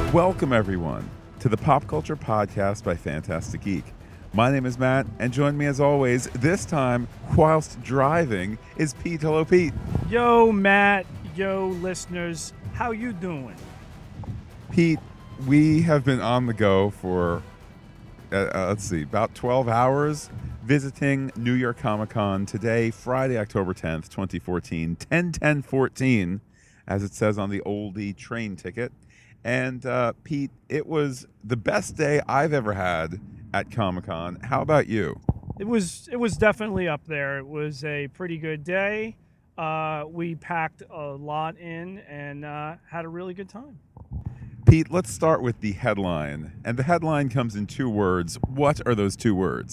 Welcome, everyone, to the Pop Culture Podcast by Fantastic Geek. My name is Matt, and join me as always, this time, whilst driving, is Pete. Hello, Pete. Yo, Matt. Yo, listeners. How you doing? Pete, we have been on the go for, about 12 hours visiting New York Comic Con today, Friday, October 10th, 2014, 10/10/14, as it says on the oldie train ticket. And Pete, it was the best day I've ever had at Comic-Con. How about you? It was definitely up there. It was a pretty good day. We packed a lot in and had a really good time. Pete, let's start with the headline. And the headline comes in two words. What are those two words?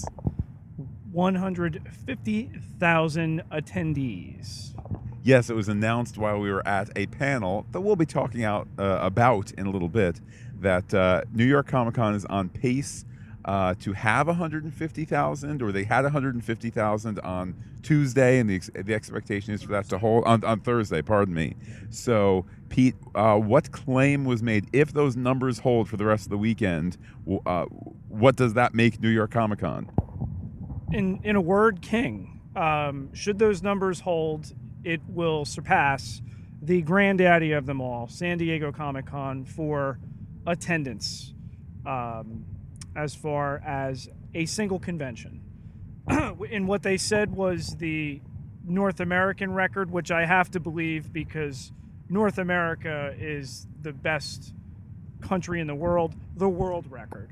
150,000 attendees. Yes, it was announced while we were at a panel that we'll be talking about in a little bit, that New York Comic Con is on pace to have 150,000, or they had 150,000 on Tuesday, and the expectation is for that to hold on Thursday, pardon me. So, Pete, what claim was made? If those numbers hold for the rest of the weekend, what does that make New York Comic Con? In a word, king. Should those numbers hold, it will surpass the granddaddy of them all, San Diego Comic-Con, for attendance as far as a single convention. And what they said was the North American record, which I have to believe because North America is the best country in the world record.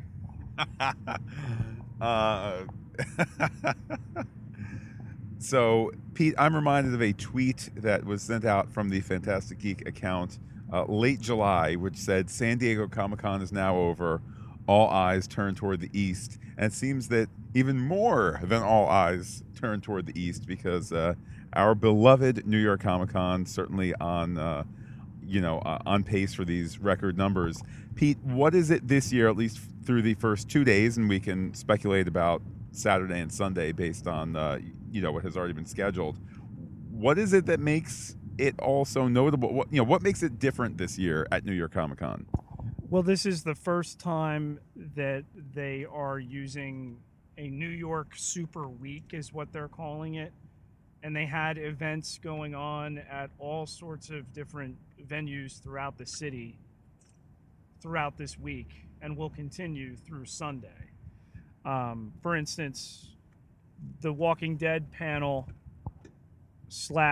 So, Pete, I'm reminded of a tweet that was sent out from the Fantastic Geek account late July, which said, San Diego Comic-Con is now over. All eyes turn toward the east. And it seems that even more than all eyes turn toward the east, because our beloved New York Comic-Con certainly on pace for these record numbers. Pete, what is it this year, at least through the first 2 days, and we can speculate about Saturday and Sunday based on what has already been scheduled. What is it that makes it all so notable? What makes it different this year at New York Comic Con? Well, this is the first time that they are using a New York Super Week, is what they're calling it. And they had events going on at all sorts of different venues throughout the city throughout this week, and will continue through Sunday. For instance, the Walking Dead panel /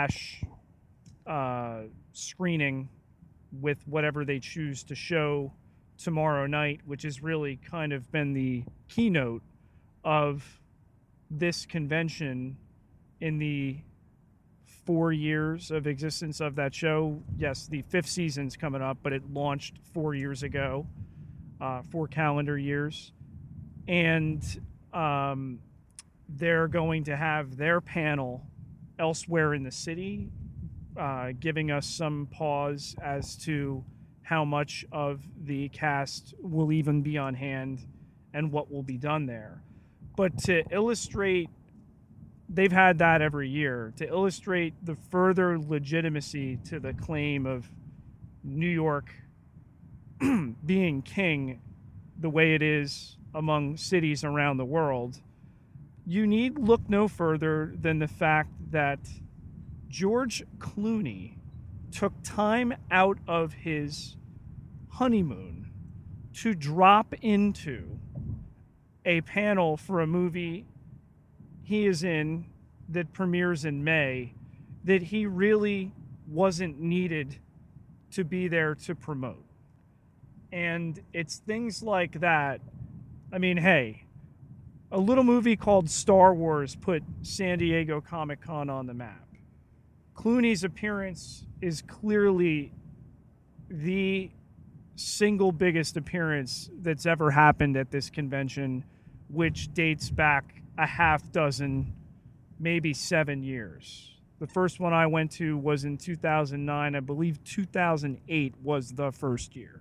screening with whatever they choose to show tomorrow night, which has really kind of been the keynote of this convention in the 4 years of existence of that show. Yes, the 5th season's coming up, but it launched 4 years ago, 4 calendar years. And they're going to have their panel elsewhere in the city, giving us some pause as to how much of the cast will even be on hand and what will be done there. But to illustrate, they've had that every year, to illustrate the further legitimacy to the claim of New York being king the way it is among cities around the world, you need look no further than the fact that George Clooney took time out of his honeymoon to drop into a panel for a movie he is in that premieres in May, that he really wasn't needed to be there to promote. And it's things like that. I mean, hey, a little movie called Star Wars put San Diego Comic-Con on the map. Clooney's appearance is clearly the single biggest appearance that's ever happened at this convention, which dates back a half dozen, maybe 7 years. The first one I went to was in 2009. I believe 2008 was the first year.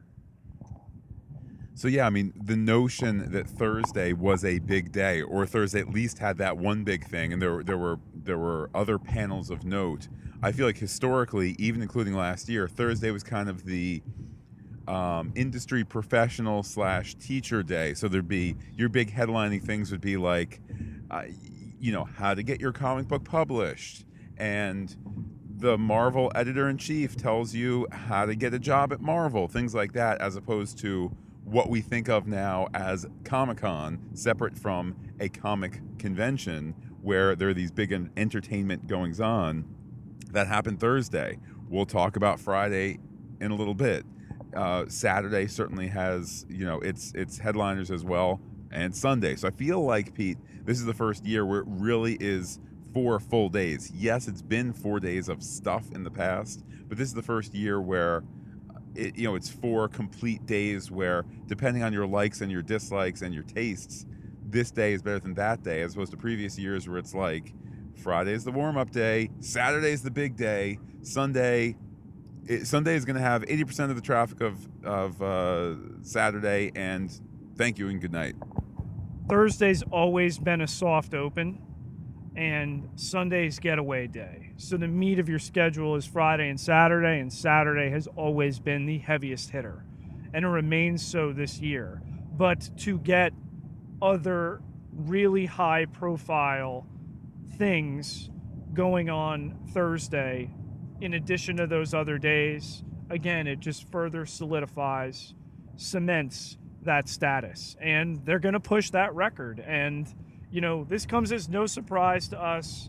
So yeah, I mean, the notion that Thursday was a big day, or Thursday at least had that one big thing, and there were other panels of note. I feel like historically, even including last year, Thursday was kind of the industry professional / teacher day. So there'd be your big headlining things would be like, how to get your comic book published, and the Marvel editor-in-chief tells you how to get a job at Marvel, things like that, as opposed to what we think of now as Comic-Con, separate from a comic convention where there are these big entertainment goings-on that happen Thursday. We'll talk about Friday in a little bit. Saturday certainly has, its headliners as well, and Sunday. So I feel like, Pete, this is the first year where it really is 4 full days. Yes, it's been 4 days of stuff in the past, but this is the first year where it's 4 complete days where, depending on your likes and your dislikes and your tastes, this day is better than that day, as opposed to previous years where it's like Friday's the warm-up day, Saturday's the big day, Sunday is going to have 80% of the traffic of Saturday, and thank you and good night. Thursday's always been a soft open, and Sunday's getaway day. So the meat of your schedule is Friday and Saturday has always been the heaviest hitter, and it remains so this year. But to get other really high-profile things going on Thursday, in addition to those other days, again, it just further cements that status. And they're going to push that record. And, this comes as no surprise to us.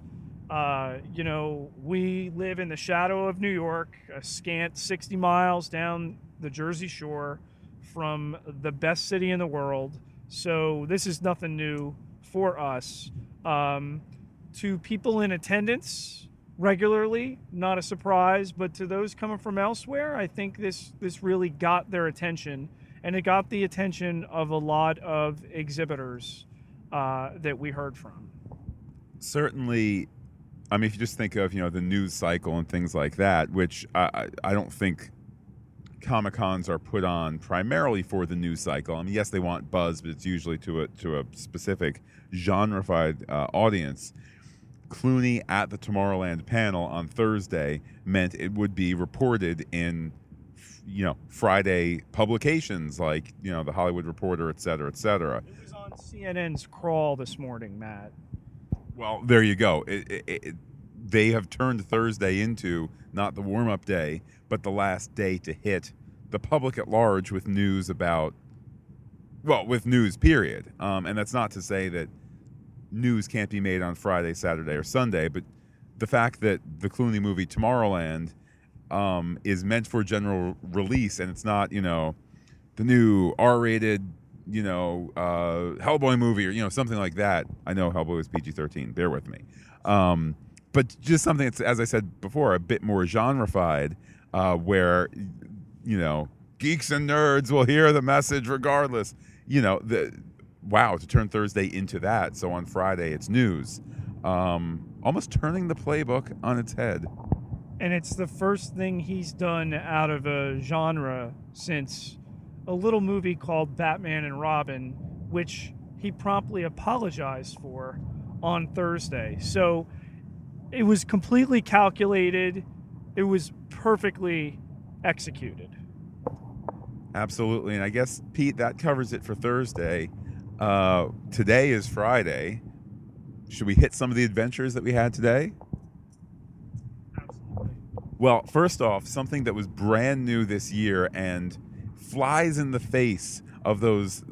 We live in the shadow of New York, a scant 60 miles down the Jersey Shore from the best city in the world. So this is nothing new for us. To people in attendance regularly, not a surprise, but to those coming from elsewhere, I think this really got their attention, and it got the attention of a lot of exhibitors that we heard from. Certainly, I mean, if you just think of the news cycle and things like that, which I don't think Comic-Cons are put on primarily for the news cycle. I mean, yes, they want buzz, but it's usually to a specific genre-fied audience. Clooney at the Tomorrowland panel on Thursday meant it would be reported in, Friday publications like, the Hollywood Reporter, et cetera, et cetera. It was on CNN's Crawl this morning, Matt. Well, there you go. They have turned Thursday into not the warm-up day, but the last day to hit the public at large with news with news, period. And that's not to say that news can't be made on Friday, Saturday, or Sunday, but the fact that the Clooney movie Tomorrowland is meant for general release, and it's not, the new R-rated, Hellboy movie or, something like that. I know Hellboy was PG-13, bear with me. But just something that's, as I said before, a bit more genre-fied, where, geeks and nerds will hear the message regardless. To turn Thursday into that. So on Friday, it's news. Almost turning the playbook on its head. And it's the first thing he's done out of a genre since a little movie called Batman and Robin, which he promptly apologized for on Thursday. So it was completely calculated. It was perfectly executed. Absolutely. And I guess, Pete, that covers it for Thursday. Today is Friday. Should we hit some of the adventures that we had today? Absolutely. Well, first off, something that was brand new this year and flies in the face of those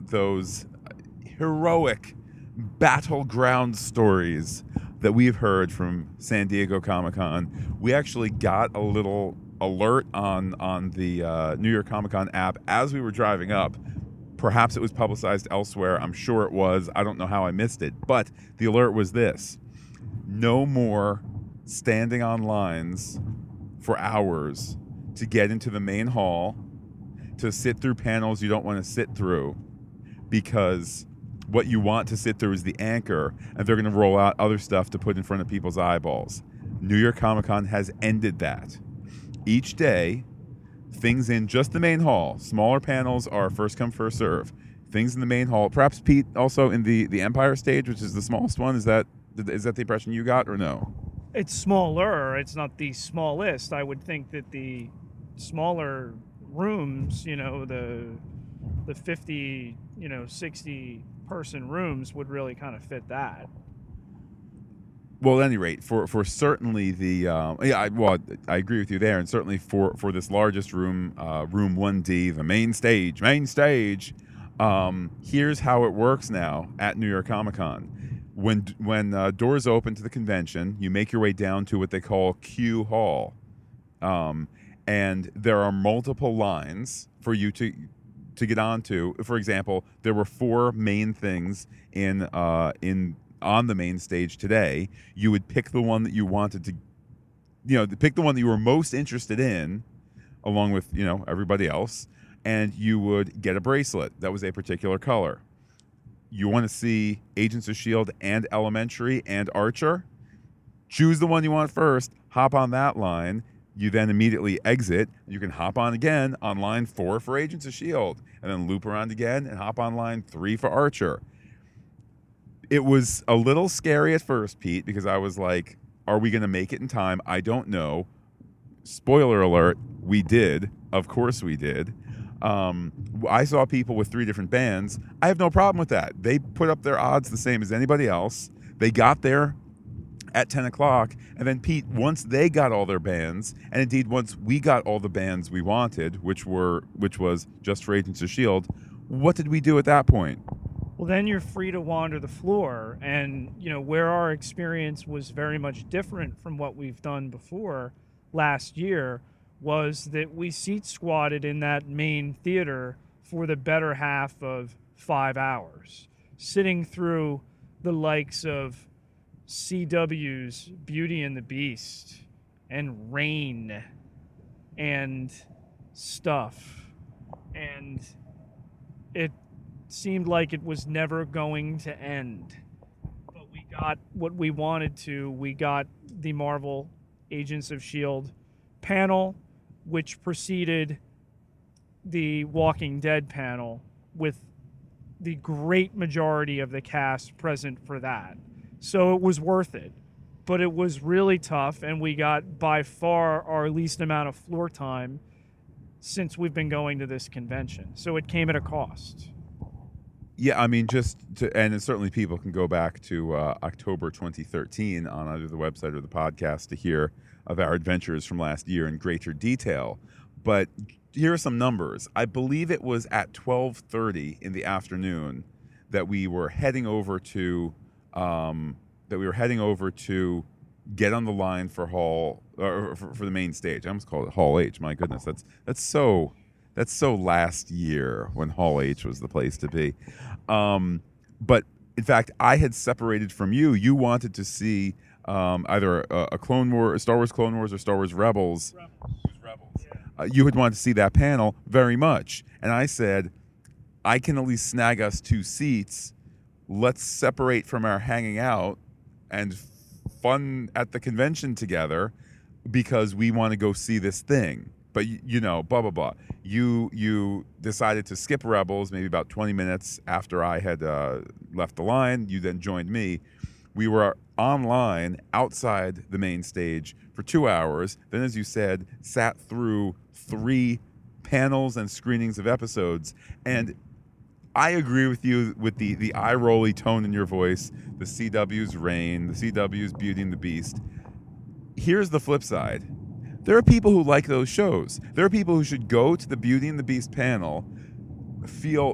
heroic battleground stories that we've heard from San Diego Comic-Con. We actually got a little alert on the New York Comic-Con app as we were driving up. Perhaps it was publicized elsewhere. I'm sure it was. I don't know how I missed it. But the alert was this: no more standing on lines for hours to get into the main hall, to sit through panels you don't want to sit through, because what you want to sit through is the anchor, and they're going to roll out other stuff to put in front of people's eyeballs. New York Comic-Con has ended that. Each day, things in just the main hall, smaller panels are first come, first serve. Things in the main hall, perhaps, Pete, also in the Empire stage, which is the smallest one. Is that the impression you got, or no? It's smaller. It's not the smallest. I would think that the smaller rooms, the 50, 60 person rooms would really kind of fit that. Well, at any rate, for certainly the I agree with you there, and certainly for this largest room, room 1D, the main stage. Here's how it works now at New York Comic Con. When doors open to the convention, you make your way down to what they call Q Hall, and there are multiple lines for you to get onto. For example, there were 4 main things in on the main stage today. You would pick the one that you wanted to, pick the one that you were most interested in, along with, everybody else, and you would get a bracelet that was a particular color. You want to see Agents of S.H.I.E.L.D. and Elementary and Archer? Choose the one you want first, hop on that line. You then immediately exit. You can hop on again on line 4 for Agents of S.H.I.E.L.D. and then loop around again and hop on line 3 for Archer. It was a little scary at first, Pete, because I was like, are we going to make it in time? I don't know. Spoiler alert, we did. Of course we did. I saw people with 3 different bands. I have no problem with that. They put up their odds the same as anybody else. They got there at 10 o'clock. And then, Pete, once they got all their bands, and indeed once we got all the bands we wanted, which was just for Agents of S.H.I.E.L.D., what did we do at that point? Well, then you're free to wander the floor. And, where our experience was very much different from what we've done before last year was that we seat squatted in that main theater for the better half of 5 hours, sitting through the likes of CW's Beauty and the Beast and Rain and stuff. And it seemed like it was never going to end. But we got what we wanted to. We got the Marvel Agents of S.H.I.E.L.D. panel, which preceded the Walking Dead panel, with the great majority of the cast present for that. So it was worth it. But it was really tough, and we got by far our least amount of floor time since we've been going to this convention. So it came at a cost. Yeah, I mean, and certainly people can go back to October 2013 on either the website or the podcast to hear of our adventures from last year in greater detail. But here are some numbers. I believe it was at 12:30 in the afternoon that we were heading over to get on the line for for the main stage. I almost called it Hall H. My goodness, that's so last year when Hall H was the place to be. But in fact, I had separated from you. You wanted to see either a Star Wars Clone Wars or Star Wars Rebels. Rebels. Yeah. You had wanted to see that panel very much. And I said, I can at least snag us 2 seats. Let's separate from our hanging out and fun at the convention together because we want to go see this thing. But, blah, blah, blah. You decided to skip Rebels maybe about 20 minutes after I had left the line. You then joined me. We were online outside the main stage for 2 hours. Then, as you said, sat through 3 panels and screenings of episodes. And I agree with you with the eye-rolly tone in your voice, the CW's Rain, the CW's Beauty and the Beast. Here's the flip side. There are people who like those shows. There are people who should go to the Beauty and the Beast panel, feel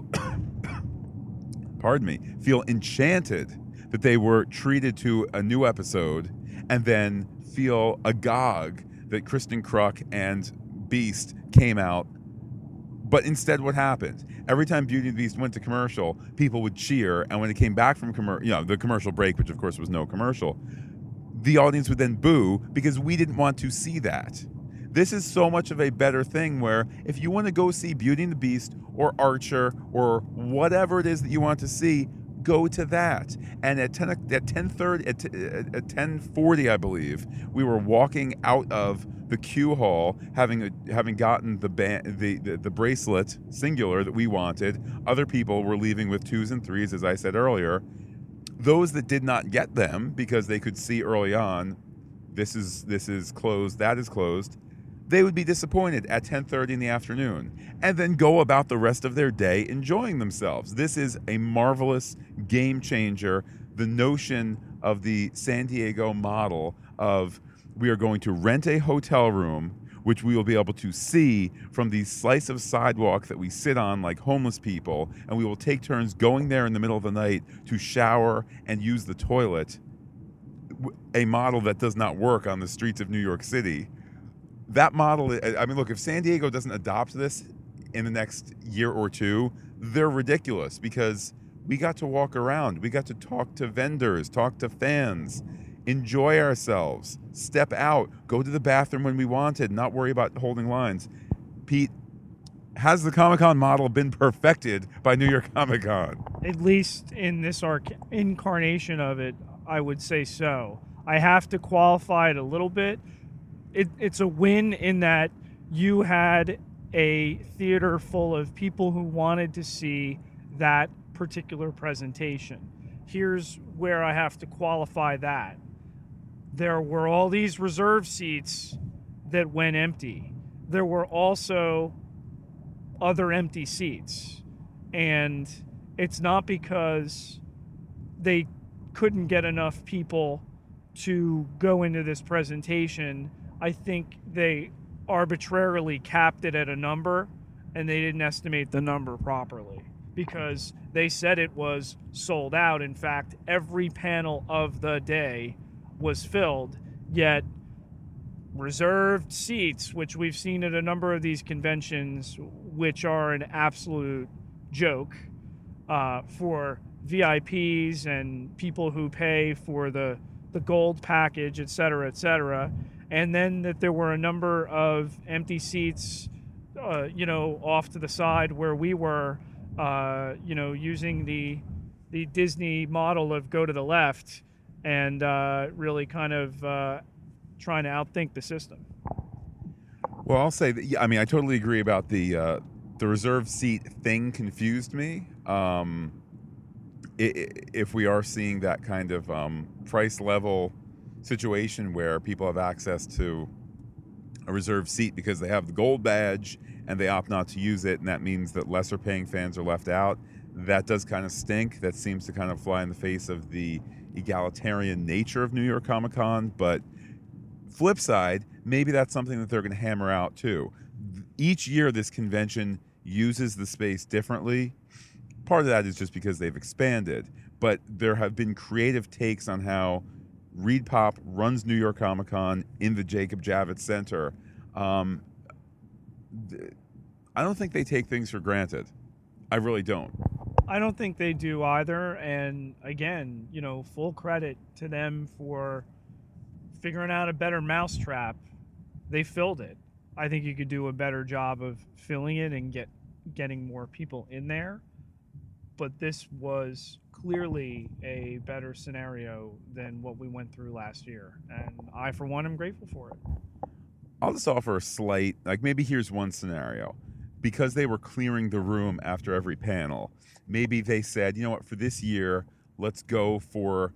enchanted that they were treated to a new episode, and then feel agog that Kristen Kruk and Beast came out. But instead, what happened? Every time Beauty and the Beast went to commercial, people would cheer, and when it came back from the commercial break, which of course was no commercial, the audience would then boo because we didn't want to see that. This is so much of a better thing where if you want to go see Beauty and the Beast or Archer or whatever it is that you want to see, go to that. And at 10:40, I believe, we were walking out of the Q Hall, having gotten the bracelet singular that we wanted. Other people were leaving with 2s and 3s, as I said earlier. Those that did not get them because they could see early on, this is closed, that is closed. they would be disappointed at 10:30 in the afternoon and then go about the rest of their day enjoying themselves. This is a marvelous game changer. The notion of the San Diego model of we are going to rent a hotel room, which we will be able to see from the slice of sidewalk that we sit on like homeless people, and we will take turns going there in the middle of the night to shower and use the toilet, a model that does not work on the streets of New York City. That model, I mean, look, if San Diego doesn't adopt this in the next year or two, they're ridiculous, because we got to walk around, we got to talk to vendors, talk to fans, enjoy ourselves, step out, go to the bathroom when we wanted, not worry about holding lines. Pete, has the Comic-Con model been perfected by New York Comic Con? At least in this incarnation of it, I would say so. I have to qualify it a little bit. It's a win in that you had a theater full of people who wanted to see that particular presentation. Here's where I have to qualify that. There were all these reserve seats that went empty. There were also other empty seats. And it's not because they couldn't get enough people to go into this presentation. I think they arbitrarily capped it at a number, and they didn't estimate the number properly, because they said it was sold out. In fact, every panel of the day was filled, yet reserved seats, which we've seen at a number of these conventions, which are an absolute joke for VIPs and people who pay for the gold package, et cetera, and then that there were a number of empty seats, off to the side where we were, using the Disney model of go to the left, and really kind of trying to outthink the system. Well, I'll say that, yeah, I mean, I totally agree about the reserved seat thing confused me. If we are seeing that kind of price level situation where people have access to a reserved seat because they have the gold badge and they opt not to use it, and that means that lesser paying fans are left out, that does kind of stink. That seems to kind of fly in the face of the egalitarian nature of New York Comic Con. But flip side, maybe that's something that they're going to hammer out too. Each year this convention uses the space differently. Part of that is just because they've expanded, but there have been creative takes on how ReedPop runs New York Comic Con in the Jacob Javits Center. I don't think they take things for granted. I really don't. I don't think they do either. And again, full credit to them for figuring out a better mousetrap. They filled it. I think you could do a better job of filling it and getting more people in there. But this was clearly a better scenario than what we went through last year. And I, for one, am grateful for it. I'll just offer a slight, maybe here's one scenario. Because they were clearing the room after every panel, maybe they said, you know what, for this year, let's go for,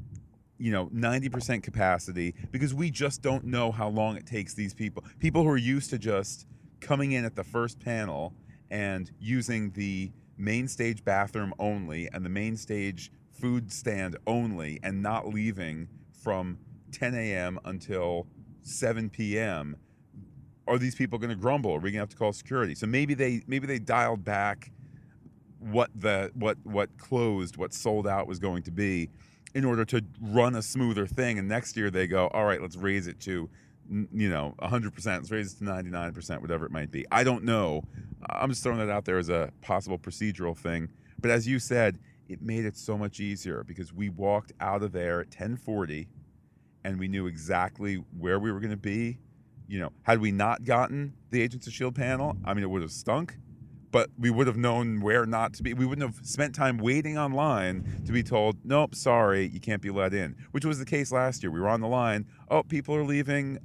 90% capacity, because we just don't know how long it takes these people who are used to just coming in at the first panel and using the main stage bathroom only and the main stage food stand only and not leaving from 10 a.m. until 7 p.m. Are these people going to grumble? Are we going to have to call security? So maybe they dialed back what closed, what sold out was going to be, in order to run a smoother thing. And next year they go, all right, let's raise it to 100%, let's raise it to 99%, whatever it might be. I don't know. I'm just throwing that out there as a possible procedural thing. But as you said, it made it so much easier, because we walked out of there at 10:40 and we knew exactly where we were going to be. Had we not gotten the Agents of S.H.I.E.L.D. panel, I mean, it would have stunk, but we would have known where not to be. We wouldn't have spent time waiting online to be told, nope, sorry, you can't be let in, which was the case last year. We were on the line. Oh, people are leaving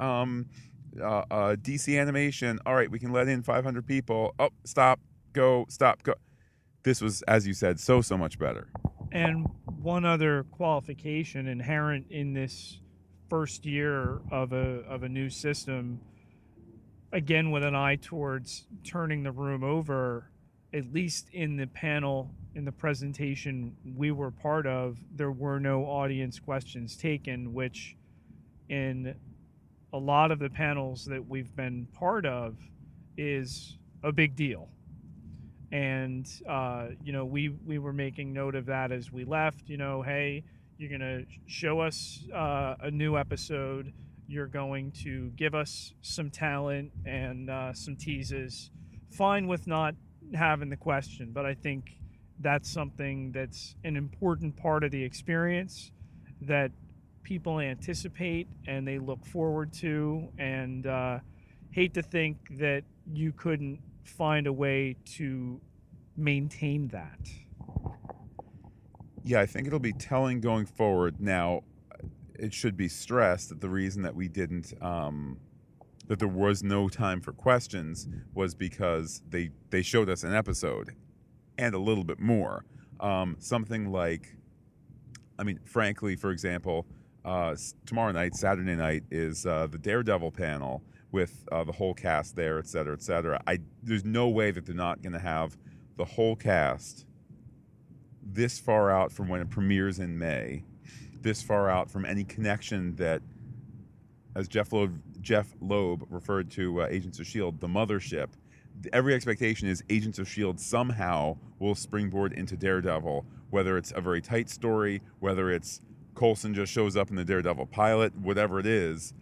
DC Animation. All right, we can let in 500 people. Oh, stop, go. This was, as you said, so much better. And one other qualification inherent in this first year of a new system, again, with an eye towards turning the room over, at least in the panel, in the presentation we were part of, there were no audience questions taken, which in a lot of the panels that we've been part of is a big deal. And, we were making note of that as we left, hey, you're going to show us a new episode. You're going to give us some talent and some teases. Fine with not having the question, but I think that's something that's an important part of the experience that people anticipate and they look forward to, and hate to think that you couldn't find a way to maintain that. Yeah, I think it'll be telling going forward. Now, it should be stressed that the reason that we didn't, that there was no time for questions was because they showed us an episode and a little bit more. Something like, frankly, for example, tomorrow night, Saturday night, is the Daredevil panel with the whole cast there, et cetera, et cetera. There's no way that they're not going to have the whole cast this far out from when it premieres in May, this far out from any connection that, as Jeff Loeb referred to Agents of S.H.I.E.L.D., the mothership. Every expectation is Agents of S.H.I.E.L.D. somehow will springboard into Daredevil, whether it's a very tight story, whether it's Coulson just shows up in the Daredevil pilot, whatever it is.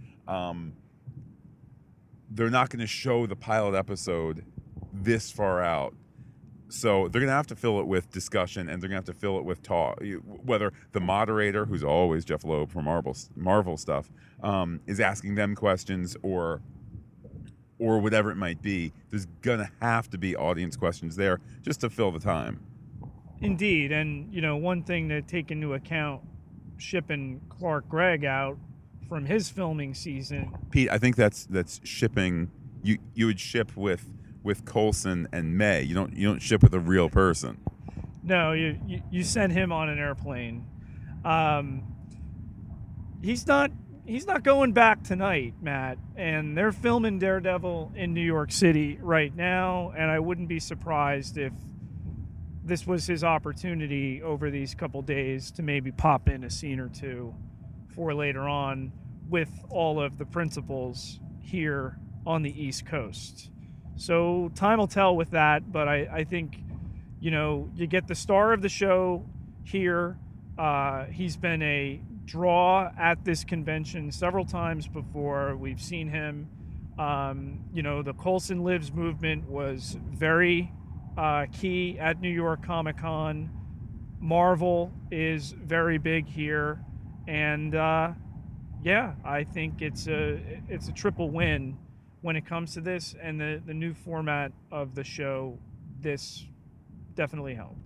They're not going to show the pilot episode this far out. So they're going to have to fill it with discussion, and they're going to have to fill it with talk. Whether the moderator, who's always Jeff Loeb from Marvel stuff, is asking them questions or whatever it might be, there's going to have to be audience questions there just to fill the time. Indeed. And, one thing to take into account, shipping Clark Gregg out from his filming season. Pete, I think that's shipping. You would ship with Coulson and May. You don't ship with a real person. No, you send him on an airplane. He's not going back tonight, Matt. And they're filming Daredevil in New York City right now, and I wouldn't be surprised if this was his opportunity over these couple days to maybe pop in a scene or two for later on with all of the principals here on the East Coast. So time will tell with that, but I think, you get the star of the show here. He's been a draw at this convention several times before. We've seen him. The Coulson Lives movement was very key at New York Comic Con. Marvel is very big here, and I think it's a triple win when it comes to this, and the new format of the show. This definitely helped.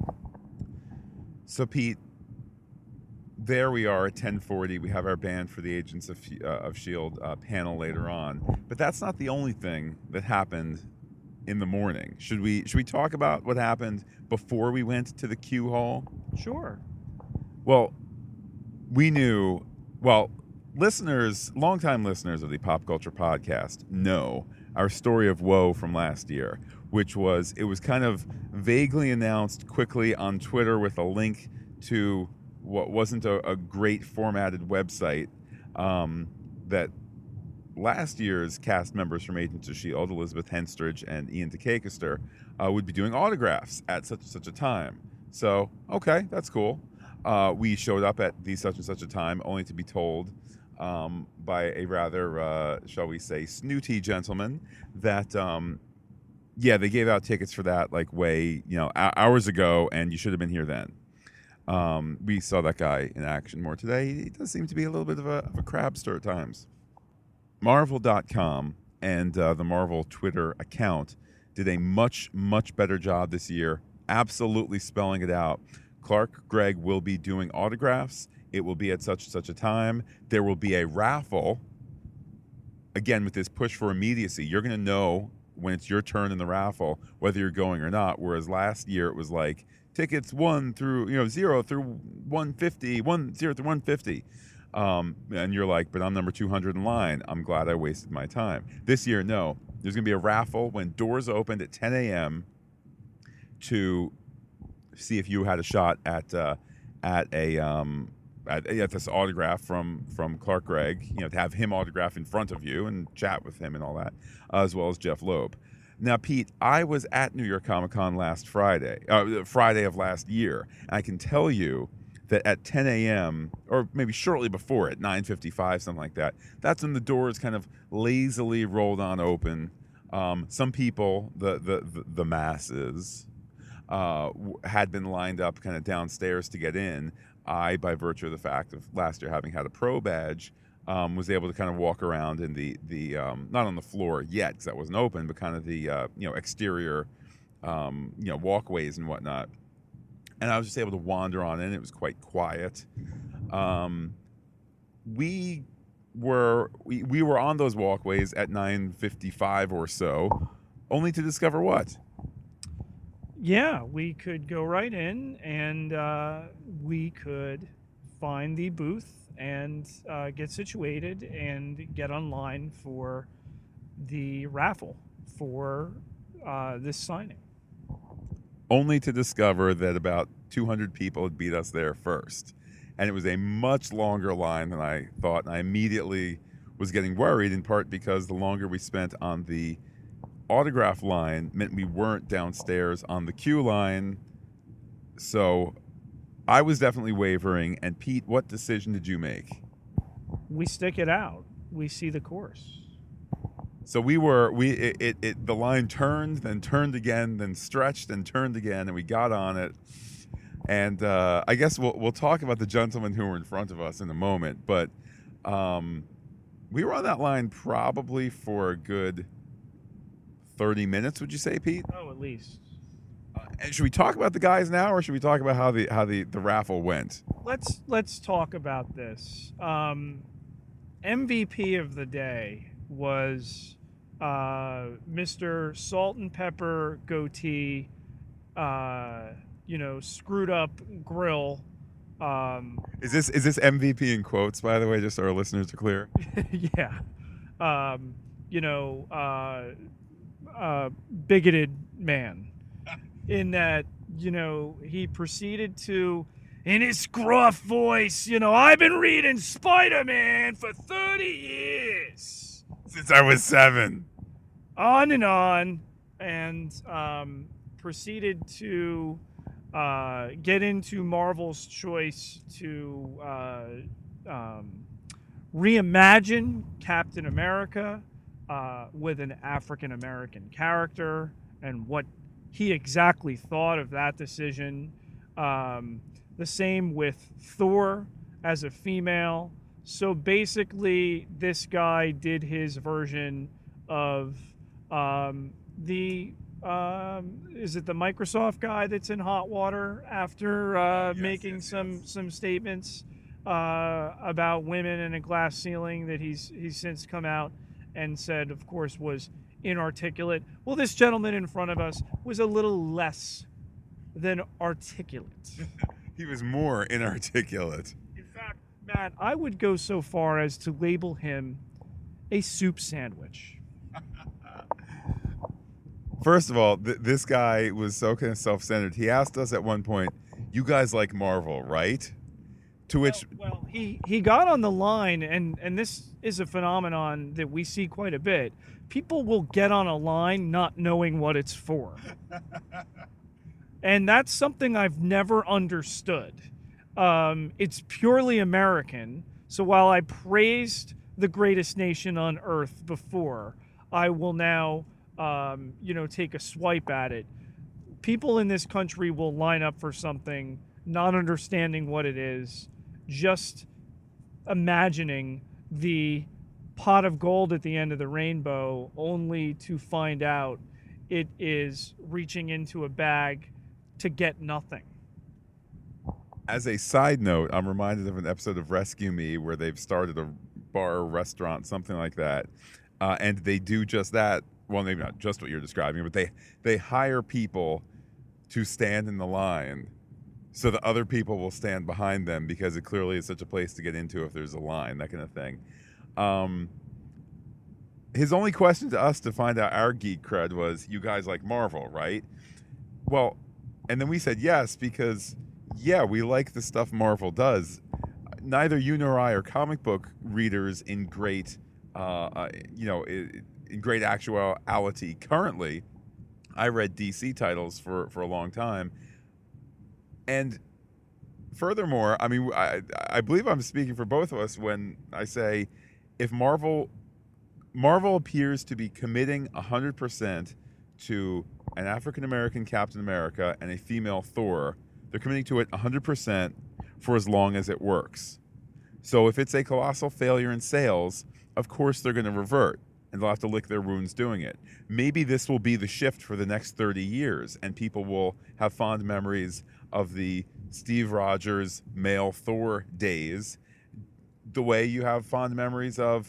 So Pete, there we are at 10:40. We have our band for the Agents of S.H.I.E.L.D. Panel later on, but that's not the only thing that happened in the morning. Should we talk about what happened before we went to the Q Hall? Sure. Well, longtime listeners of the Pop Culture Podcast know our story of woe from last year, which was, it was kind of vaguely announced quickly on Twitter with a link to what wasn't a great formatted website, that last year's cast members from Agents of S.H.I.E.L.D., Elizabeth Henstridge and Ian DeCacaster, would be doing autographs at such and such a time. So, okay, that's cool. We showed up at the such and such a time, only to be told by a rather, shall we say, snooty gentleman that, they gave out tickets for that hours ago, and you should have been here then. We saw that guy in action more today. He does seem to be a little bit of a crabster at times. Marvel.com and the Marvel Twitter account did a much, much better job this year, absolutely spelling it out. Clark Gregg will be doing autographs. It will be at such and such a time. There will be a raffle. Again, with this push for immediacy, you're going to know when it's your turn in the raffle whether you're going or not. Whereas last year it was like tickets 0 through 150, 0 through 150. And you're like, but I'm number 200 in line. I'm glad I wasted my time. This year, no. There's going to be a raffle when doors opened at 10 a.m. to see if you had a shot at this autograph from Clark Gregg. You know, to have him autograph in front of you and chat with him and all that, as well as Jeff Loeb. Now, Pete, I was at New York Comic Con last Friday of last year, and I can tell you that at 10 a.m. or maybe shortly before at 9:55, something like that, that's when the doors kind of lazily rolled on open. Some people, the masses, had been lined up kind of downstairs to get in. I, by virtue of the fact of last year having had a pro badge, was able to kind of walk around in the not on the floor yet because that wasn't open, but kind of the exterior walkways and whatnot. And I was just able to wander on in. It was quite quiet. We were on those walkways at 9:55 or so, only to discover what? Yeah, we could go right in and we could find the booth and get situated and get online for the raffle for this signing. Only to discover that about 200 people had beat us there first. And it was a much longer line than I thought. And I immediately was getting worried, in part because the longer we spent on the autograph line meant we weren't downstairs on the queue line. So I was definitely wavering. And Pete, what decision did you make? We stick it out. We see the course. So the line turned, then turned again, then stretched and turned again, and we got on it. And I guess we'll talk about the gentlemen who were in front of us in a moment. But we were on that line probably for a good 30 minutes. Would you say, Pete? Oh, at least. And should we talk about the guys now, or should we talk about how the raffle went? Let's talk about this. MVP of the day was Mr. Salt and Pepper Goatee, screwed up grill. Is this MVP in quotes, by the way, just so our listeners are clear? Yeah. Bigoted man. In that, he proceeded to, in his gruff voice, I've been reading Spider-Man for 30 years. Since I was 7. On and on. And proceeded to get into Marvel's choice to reimagine Captain America with an African-American character and what he exactly thought of that decision. The same with Thor as a female. So basically, this guy did his version of is it the Microsoft guy that's in hot water after making some statements about women and a glass ceiling that he's since come out and said, of course, was inarticulate. Well, this gentleman in front of us was a little less than articulate. He was more inarticulate. In fact, Matt, I would go so far as to label him a soup sandwich. First of all, this guy was so kind of self-centered. He asked us at one point, "You guys like Marvel, right?" To which... Well, he got on the line, and this is a phenomenon that we see quite a bit. People will get on a line not knowing what it's for. And that's something I've never understood. It's purely American. So while I praised the greatest nation on earth before, I will now, take a swipe at it. People in this country will line up for something, not understanding what it is, just imagining the pot of gold at the end of the rainbow, only to find out it is reaching into a bag to get nothing. As a side note, I'm reminded of an episode of Rescue Me where they've started a bar or restaurant, something like that, and they do just that. Well, maybe not just what you're describing, but they hire people to stand in the line so the other people will stand behind them because it clearly is such a place to get into if there's a line, that kind of thing. His only question to us to find out our geek cred was, you guys like Marvel, right? Well, and then we said yes because, yeah, we like the stuff Marvel does. Neither you nor I are comic book readers in great, in great actuality. Currently, I read DC titles for a long time. And furthermore, I mean, I believe I'm speaking for both of us when I say if Marvel appears to be committing 100% to an African American Captain America and a female Thor, they're committing to it 100% for as long as it works. So if it's a colossal failure in sales, of course they're going to revert and they'll have to lick their wounds doing it. Maybe this will be the shift for the next 30 years and people will have fond memories of the Steve Rogers male Thor days, the way you have fond memories of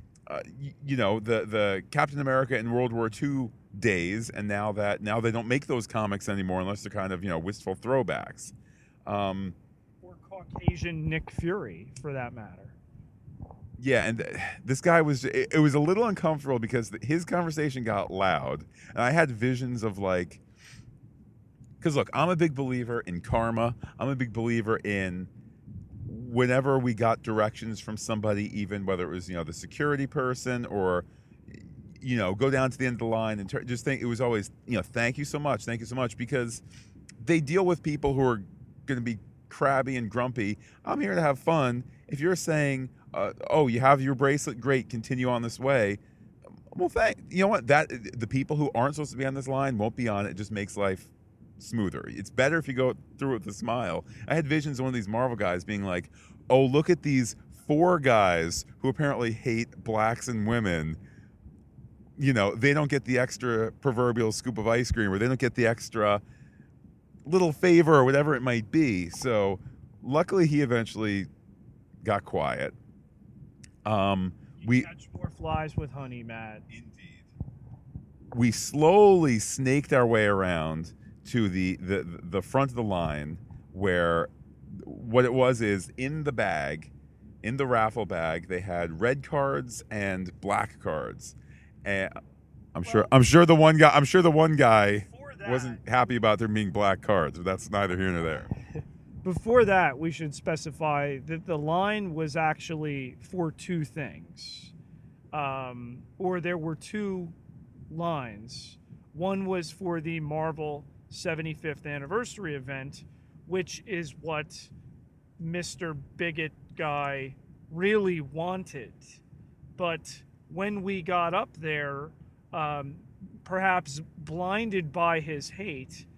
the Captain America in World War II days, and now they don't make those comics anymore unless they're kind of wistful throwbacks. Or Caucasian Nick Fury, for that matter. Yeah, and this guy it was a little uncomfortable because his conversation got loud, and I had visions of like, because look, I'm a big believer in karma. I'm a big believer in whenever we got directions from somebody, even whether it was the security person or go down to the end of the line and just think, it was always thank you so much, because they deal with people who are going to be crabby and grumpy. I'm here to have fun. If you're saying you have your bracelet, great, continue on this way, well, you know what, that the people who aren't supposed to be on this line won't be on it. It just makes life smoother. It's better if you go through it with a smile. I had visions of one of these Marvel guys being like, oh, look at these 4 guys who apparently hate blacks and women. They don't get the extra proverbial scoop of ice cream, or they don't get the extra little favor or whatever it might be. So luckily he eventually got quiet. We catch more flies with honey, Matt. Indeed. We slowly snaked our way around to the front of the line, where what it was is in the raffle bag, they had red cards and black cards. And I'm sure the one guy wasn't happy about there being black cards, but that's neither here nor there. Before that, we should specify that the line was actually for 2 things. Or there were 2 lines. One was for the Marvel 75th anniversary event, which is what Mr. Bigot guy really wanted. But when we got up there, perhaps blinded by his hate,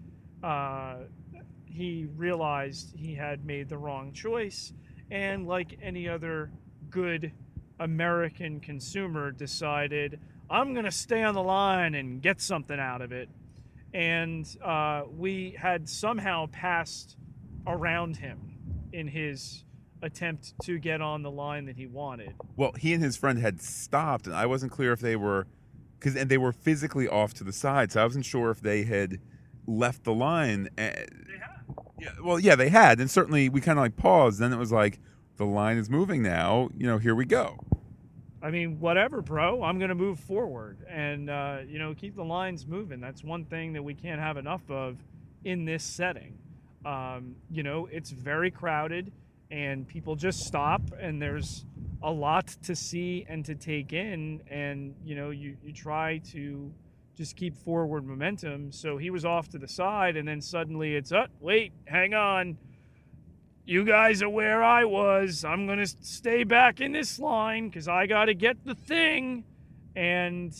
he realized he had made the wrong choice, and like any other good American consumer, decided, I'm going to stay on the line and get something out of it. And we had somehow passed around him in his attempt to get on the line that he wanted. Well, he and his friend had stopped, and I wasn't clear if they were, and they were physically off to the side, so I wasn't sure if they had left the line. They had. Yeah, well, yeah, they had, and certainly we kind of like paused. Then it was like, the line is moving now. Here we go. I mean, whatever, bro. I'm going to move forward and, keep the lines moving. That's one thing that we can't have enough of in this setting. It's very crowded and people just stop, and there's a lot to see and to take in. And, you try to just keep forward momentum. So he was off to the side, and then suddenly it's, wait, hang on. You guys are where I was. I'm going to stay back in this line because I got to get the thing. And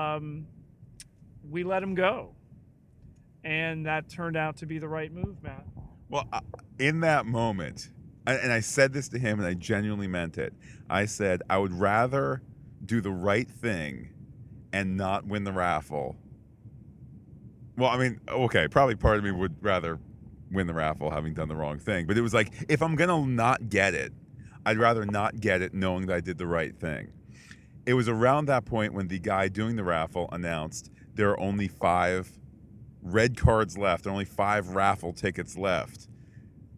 we let him go. And that turned out to be the right move, Matt. Well, in that moment, and I said this to him and I genuinely meant it. I said, I would rather do the right thing and not win the raffle. Well, I mean, okay, probably part of me would rather win the raffle having done the wrong thing. But it was like, if I'm going to not get it, I'd rather not get it knowing that I did the right thing. It was around that point when the guy doing the raffle announced there are only 5 red cards left, there are only 5 raffle tickets left.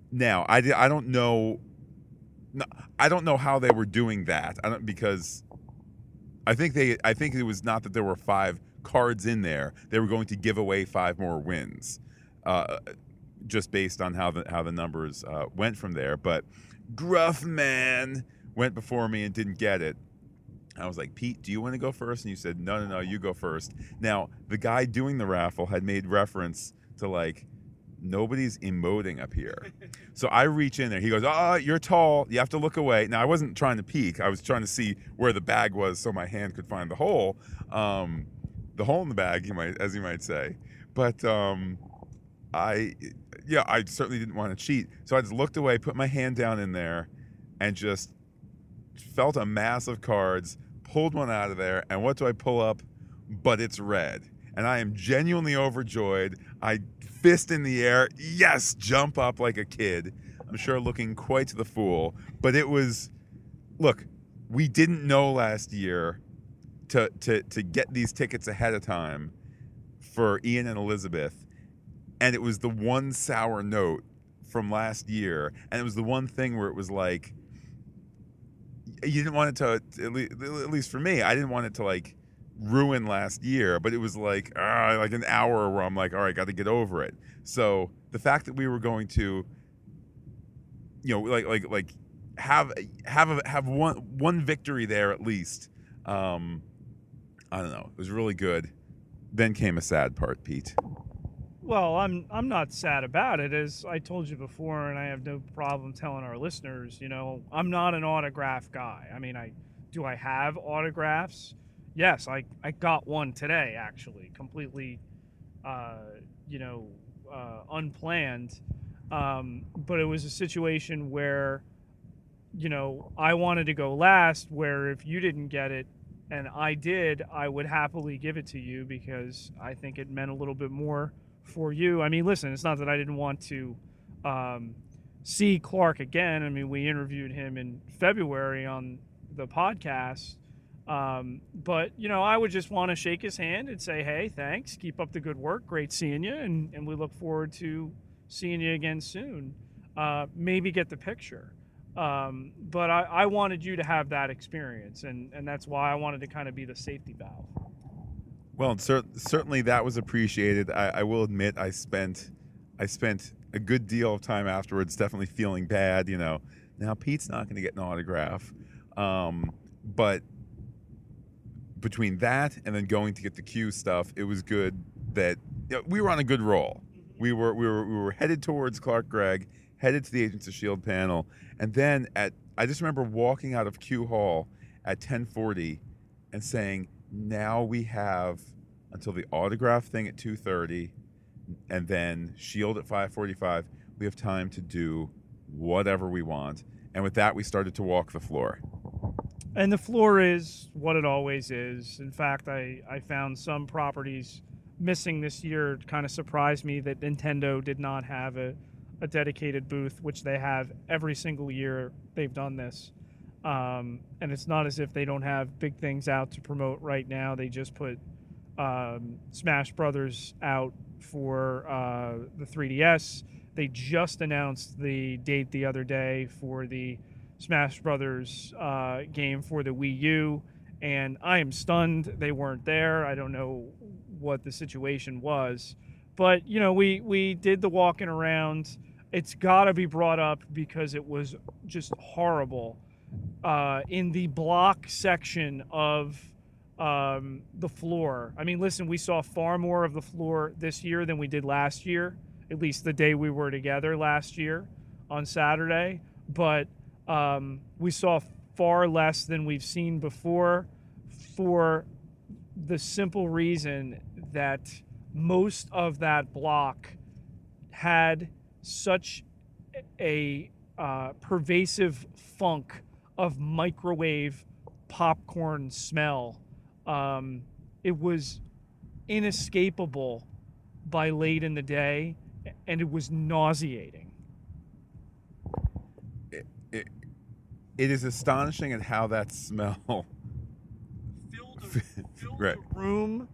Now, I don't know. No, I don't know how they were doing that. Because I think it was not that there were 5 cards in there. They were going to give away 5 more wins, just based on how the numbers went from there. But Gruff Man went before me and didn't get it. I was like, Pete, do you want to go first? And you said, no, you go first. Now, the guy doing the raffle had made reference to, like, nobody's emoting up here. So I reach in there. He goes, you're tall. You have to look away. Now, I wasn't trying to peek. I was trying to see where the bag was so my hand could find the hole. The hole in the bag, as you might say. But I certainly didn't want to cheat. So I just looked away, put my hand down in there, and just felt a mass of cards, pulled one out of there, and what do I pull up? But it's red. And I am genuinely overjoyed. I fist in the air, yes, jump up like a kid. I'm sure looking quite the fool. But it was, look, we didn't know last year to get these tickets ahead of time for Ian and Elizabeth. And it was the one sour note from last year. And it was the one thing where it was like, you didn't want it to, at least for me, I didn't want it to, like, ruin last year, but it was like an hour where I'm like, all right, got to get over it. So the fact that we were going to, like have one victory there at least, I don't know, it was really good. Then came a sad part, Pete. Well, I'm not sad about it, as I told you before, and I have no problem telling our listeners. I'm not an autograph guy. I mean, do I have autographs? Yes, I got one today, actually, completely, unplanned. But it was a situation where, I wanted to go last, where if you didn't get it and I did, I would happily give it to you because I think it meant a little bit more for you. I mean, listen, it's not that I didn't want to see Clark again. I mean, we interviewed him in February on the podcast. But, I would just want to shake his hand and say, hey, thanks. Keep up the good work. Great seeing you. And we look forward to seeing you again soon. Maybe get the picture. But I wanted you to have that experience. And that's why I wanted to kind of be the safety valve. Well, certainly that was appreciated. I will admit I spent a good deal of time afterwards definitely feeling bad. Now Pete's not going to get an autograph. But between that and then going to get the Q stuff, it was good that we were on a good roll. We were headed towards Clark Gregg, headed to the Agents of S.H.I.E.L.D. panel, and then I just remember walking out of Q Hall at 10:40 and saying, now we have until the autograph thing at 2:30 and then S.H.I.E.L.D. at 5:45. We have time to do whatever we want. And with that, we started to walk the floor. And the floor is what it always is. In fact, I found some properties missing this year. It kind of surprised me that Nintendo did not have a dedicated booth, which they have every single year they've done this. And it's not as if they don't have big things out to promote right now. They just put Smash Brothers out for the 3DS. They just announced the date the other day for the Smash Brothers game for the Wii U, and I am stunned they weren't there. I don't know what the situation was, but we did the walking around. It's got to be brought up because it was just horrible in the block section of the floor. I mean, listen, we saw far more of the floor this year than we did last year, at least the day we were together last year on Saturday, but we saw far less than we've seen before, for the simple reason that most of that block had such a pervasive funk of microwave popcorn smell. It was inescapable by late in the day, and it was nauseating. It is astonishing at how that smell filled right. the room,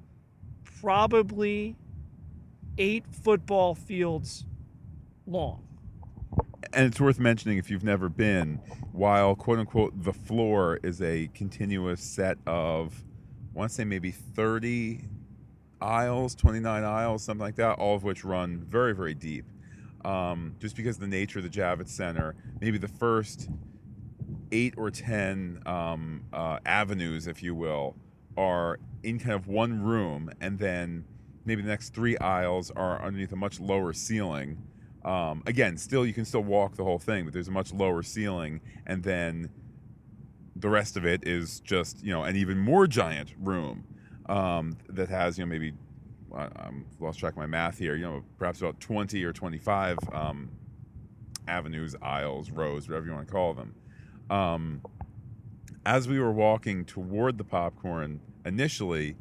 probably 8 football fields long. And it's worth mentioning if you've never been, while quote unquote the floor is a continuous set of, I want to say maybe 30 aisles, 29 aisles, something like that, all of which run very, very deep. Just because of the nature of the Javits Center, maybe the first 8 or 10 avenues, if you will, are in kind of one room, and then maybe the next 3 aisles are underneath a much lower ceiling. Again, still you can still walk the whole thing, but there's a much lower ceiling, and then the rest of it is just an even more giant room that has maybe I'm lost track of my math here. Perhaps about 20 or 25 avenues, aisles, rows, whatever you want to call them. As we were walking toward the popcorn initially,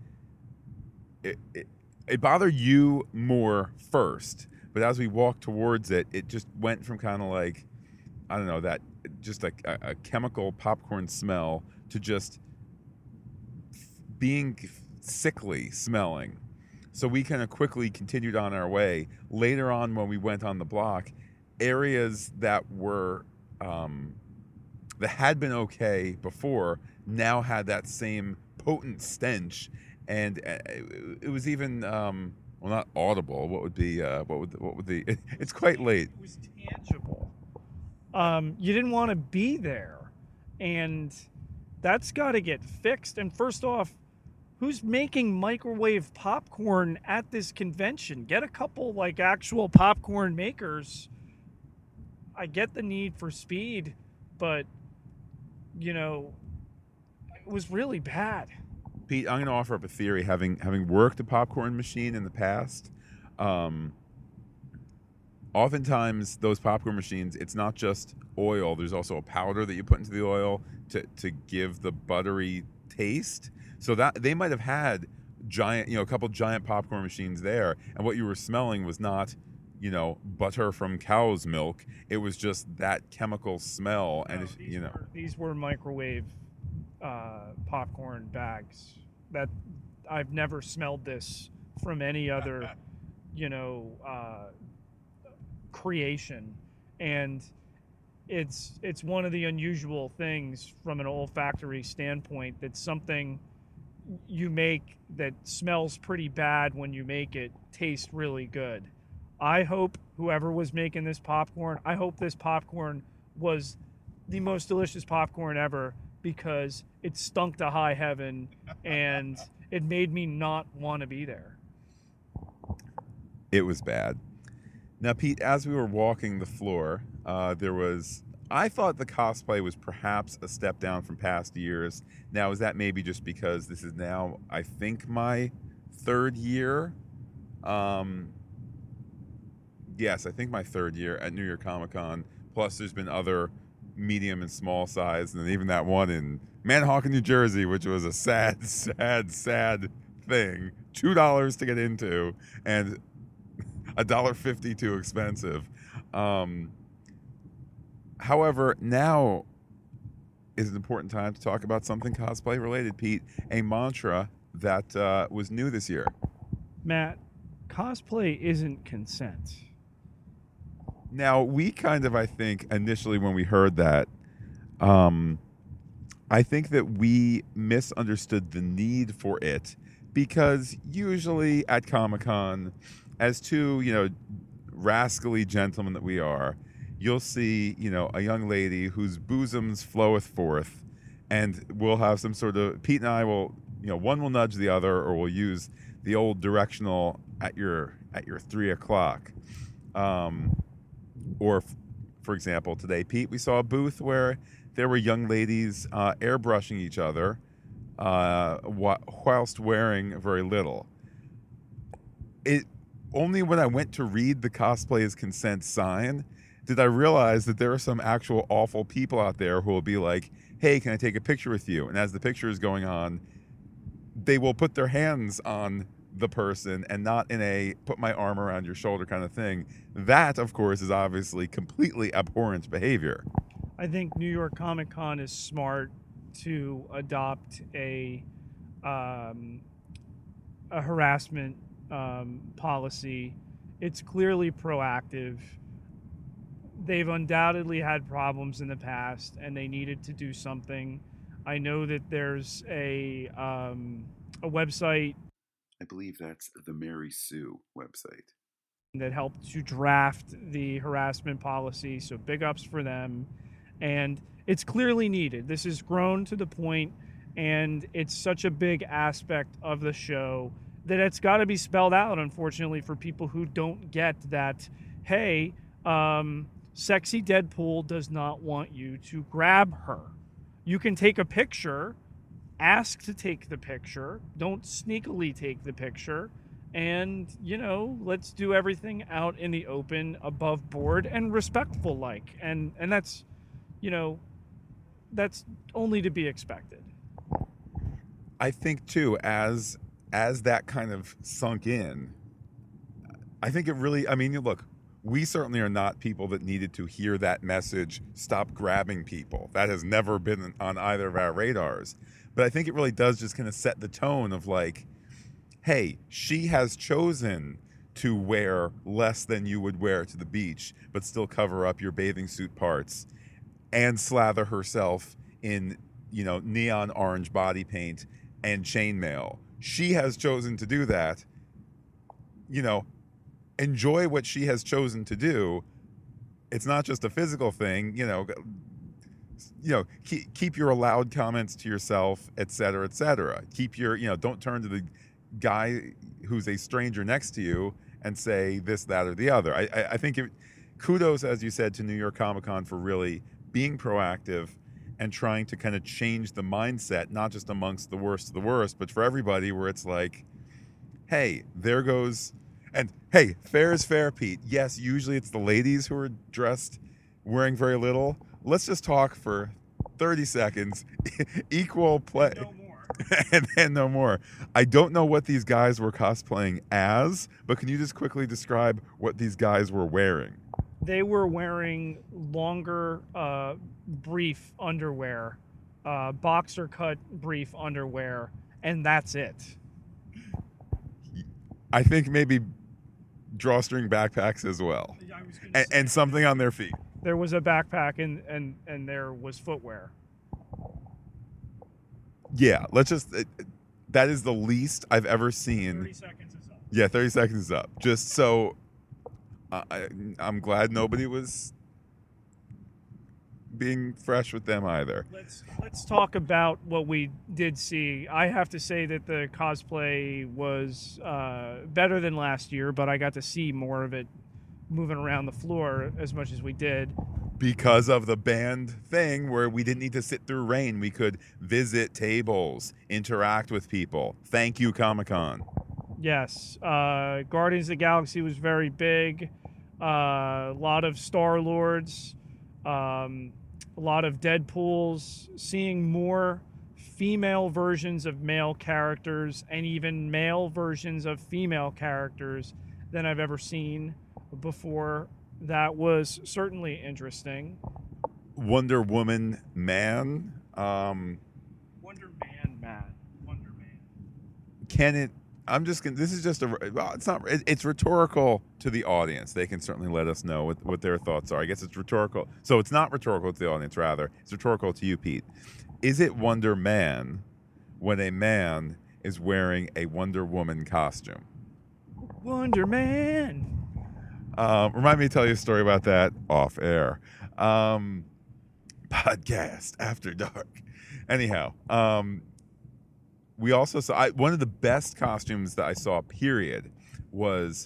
it bothered you more first, but as we walked towards it, it just went from kind of like, I don't know, that just like a chemical popcorn smell to just being sickly smelling. So we kind of quickly continued on our way. Later on, when we went on the block, areas that were that had been okay before now had that same potent stench, and it was even well, not audible. What would be what would the? It's quite late. It was tangible. You didn't want to be there, and that's got to get fixed. And first off, who's making microwave popcorn at this convention? Get a couple like actual popcorn makers. I get the need for speed, but it was really bad. Pete, I'm going to offer up a theory. Having worked a popcorn machine in the past, oftentimes those popcorn machines, it's not just oil. There's also a powder that you put into the oil to give the buttery taste. So that they might have had a couple giant popcorn machines there, and what you were smelling was not butter from cow's milk. It was just that chemical smell. No, And these were microwave popcorn bags. That I've never smelled this from any other creation, and it's one of the unusual things from an olfactory standpoint that something you make that smells pretty bad when you make it tastes really good. I hope whoever was making this popcorn, I hope this popcorn was the most delicious popcorn ever, because it stunk to high heaven and it made me not want to be there. it was bad. Now, Pete, as we were walking the floor, I thought the cosplay was perhaps a step down from past years. Now, is that maybe just because this is now, I think, my third year? Yes, I think my third year at New York Comic Con. Plus, there's been other medium and small size, and even that one in Manahawkin, New Jersey, which was a sad, sad, sad thing. $2 to get into, and $1.50 too expensive. However, now is an important time to talk about something cosplay related, Pete. A mantra that was new this year. Matt, cosplay isn't consent. Now, we kind of, I think, initially when we heard that, I think that we misunderstood the need for it, because usually at Comic-Con, as two, rascally gentlemen that we are, you'll see, a young lady whose bosoms floweth forth, and we'll have some sort of, Pete and I will, one will nudge the other, or we'll use the old directional at your 3 o'clock. For example, today, Pete, we saw a booth where there were young ladies airbrushing each other whilst wearing very little. Only when I went to read the cosplay is consent sign did I realize that there are some actual awful people out there who will be like, hey, can I take a picture with you? And as the picture is going on, they will put their hands on the person and not in a put my arm around your shoulder kind of thing. That, of course, is obviously completely abhorrent behavior. I think New York Comic Con is smart to adopt a harassment policy. It's clearly proactive. they've undoubtedly had problems in the past, and they needed to do something. I know that there's a website I believe that's the Mary Sue website. that helped to draft the harassment policy, so big ups for them. And it's clearly needed. This has grown to the point, and it's such a big aspect of the show that it's got to be spelled out, unfortunately, for people who don't get that, hey, sexy Deadpool does not want you to grab her. You can take a picture, ask to take the picture, don't sneakily take the picture, and, let's do everything out in the open, above board, and respectful like. And that's, that's only to be expected. I think too, as that kind of sunk in, I think it really, I mean, look, we certainly are not people that needed to hear that message, stop grabbing people. That has never been on either of our radars. But I think it really does just kind of set the tone of like, hey, she has chosen to wear less than you would wear to the beach, but still cover up your bathing suit parts and slather herself in, neon orange body paint and chainmail. She has chosen to do that. Enjoy what she has chosen to do. It's not just a physical thing, keep your allowed comments to yourself, et cetera, et cetera. Keep your, don't turn to the guy who's a stranger next to you and say this, that, or the other. I think kudos, as you said, to New York Comic Con for really being proactive and trying to kind of change the mindset, not just amongst the worst of the worst, but for everybody, where it's like, hey, there goes, and hey, fair is fair, Pete. Yes, usually it's the ladies who are dressed wearing very little. Let's just talk for 30 seconds. Equal play. No more. And then no more. I don't know what these guys were cosplaying as, but can you just quickly describe what these guys were wearing? They were wearing longer, brief underwear, boxer cut brief underwear, and that's it. I think maybe drawstring backpacks as well, and something on their feet. There was a backpack and there was footwear. Yeah, let's just. That is the least I've ever seen. 30 seconds is up. Yeah, 30 seconds is up. Just so. I'm glad nobody was being fresh with them either. Let's talk about what we did see. I have to say that the cosplay was better than last year, but I got to see more of it moving around the floor as much as we did. Because of the band thing where we didn't need to sit through rain. We could visit tables, interact with people. Thank you, Comic-Con. Yes. Guardians of the Galaxy was very big. A lot of Star-Lords. A lot of Deadpools. Seeing more female versions of male characters and even male versions of female characters than I've ever seen before. That was certainly interesting. Wonder Woman Man. Wonder Man. Can it? I'm just gonna. This is just a. Well, it's not. It's rhetorical to the audience. They can certainly let us know what their thoughts are. I guess it's rhetorical. So it's not rhetorical to the audience. Rather, it's rhetorical to you, Pete. Is it Wonder Man when a man is wearing a Wonder Woman costume? Wonder Man. Remind me to tell you a story about that off air. Podcast After Dark. Anyhow, we also saw one of the best costumes that I saw, period, was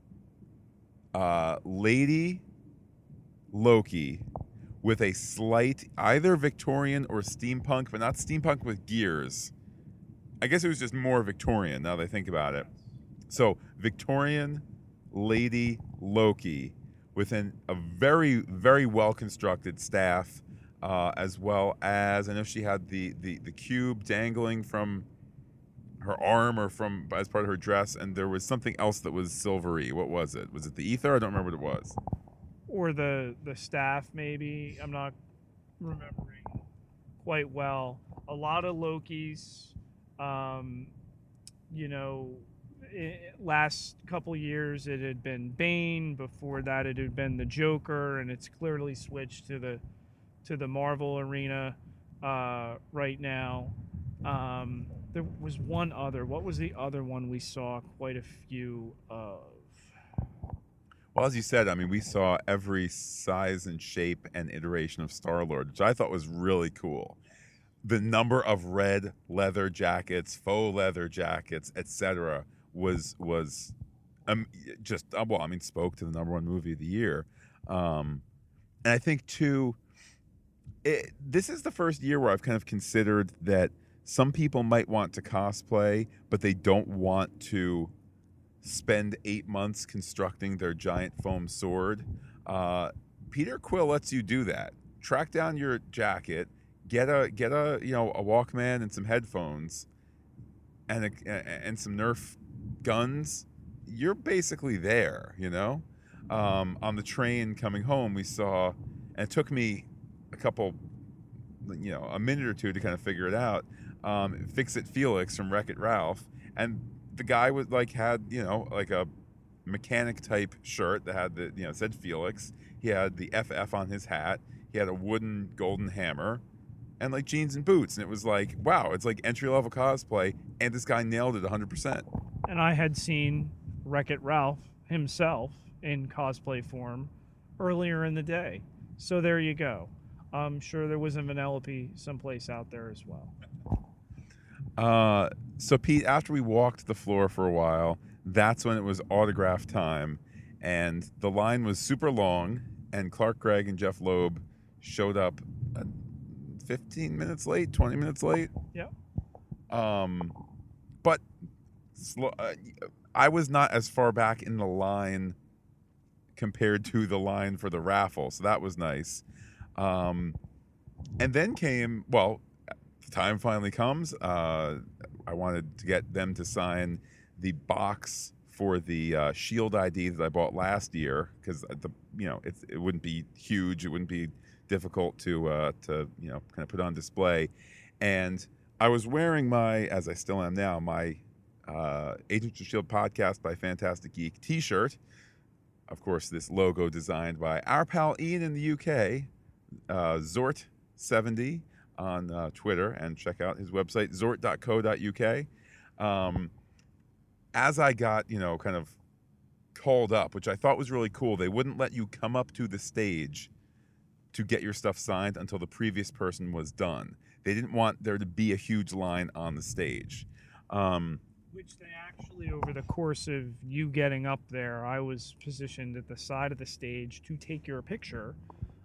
Lady Loki with a slight either Victorian or steampunk, but not steampunk with gears. I guess it was just more Victorian now that I think about it. So Victorian Lady Loki within a very, very well-constructed staff, as well as, I know she had the cube dangling from her arm or from as part of her dress, and there was something else that was silvery. What was it? Was it the ether? I don't remember what it was. Or the staff, maybe. I'm not remembering quite well. A lot of Lokis. last couple years it had been Bane. Before that, it had been the Joker, and it's clearly switched to the Marvel arena right now. There was one other. What was the other one we saw quite a few of? Well, as you said, I mean, we saw every size and shape and iteration of Star-Lord, which I thought was really cool. The number of red leather jackets, faux leather jackets, etc., was just well, I mean, spoke to the #1 movie of the year, and I think too, this is the first year where I've kind of considered that some people might want to cosplay, but they don't want to spend 8 months constructing their giant foam sword. Peter Quill lets you do that. Track down your jacket, get a a Walkman and some headphones, and some Nerf guns. You're basically there, On the train coming home, we saw, and it took me a minute or two to kind of figure it out. Fix-It Felix from Wreck-It Ralph, and the guy was had a mechanic type shirt that had said Felix. He had the FF on his hat. He had a wooden golden hammer, and jeans and boots. And it was wow, it's entry level cosplay, and this guy nailed it 100%. And I had seen Wreck-It Ralph himself in cosplay form earlier in the day, so there you go. I'm sure there was a Vanellope someplace out there as well. So Pete, after we walked the floor for a while, that's when it was autograph time, and the line was super long, and Clark Gregg and Jeff Loeb showed up 15 minutes late, 20 minutes late. Yeah. But I was not as far back in the line compared to the line for the raffle, so that was nice. And then came, the time finally comes. I wanted to get them to sign the box for the Shield ID that I bought last year, because it wouldn't be huge, it wouldn't be difficult to kind of put on display. And I was wearing as I still am now, my Agents of Shield podcast by Fantastic Geek T-shirt. Of course, this logo designed by our pal Ian in the UK, Zort70 on Twitter, and check out his website, zort.co.uk. As I got, kind of called up, which I thought was really cool, they wouldn't let you come up to the stage to get your stuff signed until the previous person was done. They didn't want there to be a huge line on the stage. Which they actually, over the course of you getting up there, I was positioned at the side of the stage to take your picture.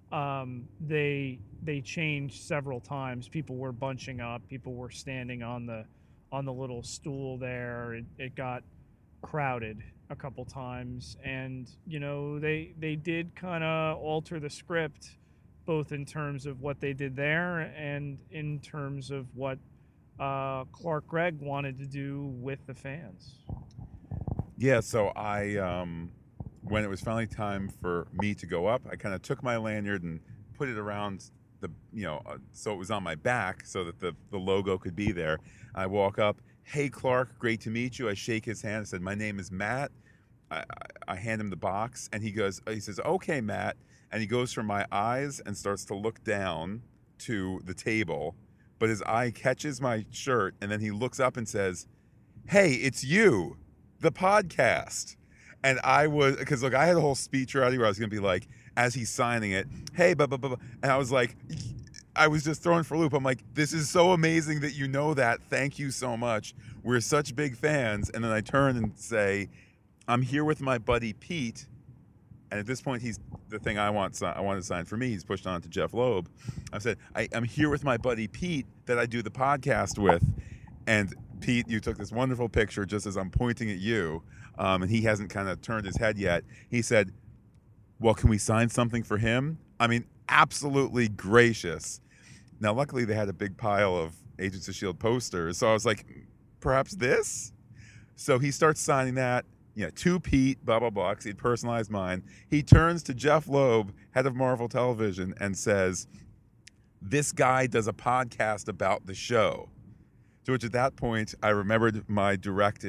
They changed several times. People were bunching up. People were standing on the little stool there. It got crowded a couple times, and they did kind of alter the script, both in terms of what they did there and in terms of what Clark Gregg wanted to do with the fans. Yeah, so I when it was finally time for me to go up, I kind of took my lanyard and put it around so it was on my back so that the logo could be there. I walk up, "Hey Clark, great to meet you." I shake his hand. I said, "My name is Matt." I hand him the box, and he says, "Okay, Matt." And he goes from my eyes and starts to look down to the table, but his eye catches my shirt, and then he looks up and says, "Hey, it's you, the podcast." And I was, because look, I had a whole speech ready where I was going to be like, as he's signing it, "Hey, blah, blah, blah." And I was like, I was just thrown for a loop. I'm like, this is so amazing that you know that. Thank you so much. We're such big fans. And then I turn and say, "I'm here with my buddy Pete." And at this point, he's the thing I wanted to sign for me. He's pushed on to Jeff Loeb. I said, I'm here with my buddy Pete that I do the podcast with. And Pete, you took this wonderful picture just as I'm pointing at you. And he hasn't kind of turned his head yet. He said, "Well, can we sign something for him?" I mean, absolutely gracious. Now, luckily, they had a big pile of Agents of S.H.I.E.L.D. posters. So I was like, perhaps this? So he starts signing that. To Pete, blah, blah, blah, because he'd personalized mine. He turns to Jeff Loeb, head of Marvel Television, and says, "This guy does a podcast about the show." To which at that point, I remembered my directive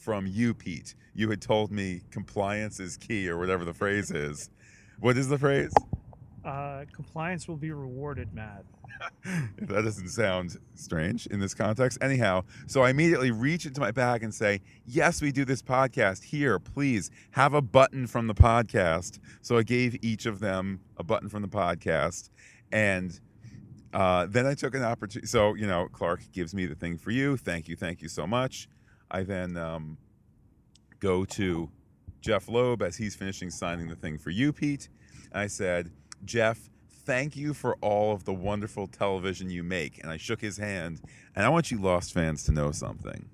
from you, Pete. You had told me compliance is key, or whatever the phrase is. What is the phrase? Compliance will be rewarded, Matt. That doesn't sound strange in this context. Anyhow, so I immediately reach into my bag and say, yes, we do this podcast. Here, please have a button from the podcast. So I gave each of them a button from the podcast. And then I took an opportunity. So, Clark gives me the thing for you. Thank you so much. I then go to Jeff Loeb as he's finishing signing the thing for you, Pete. And I said, Jeff, thank you for all of the wonderful television you make. And I shook his hand. And I want you Lost fans to know something.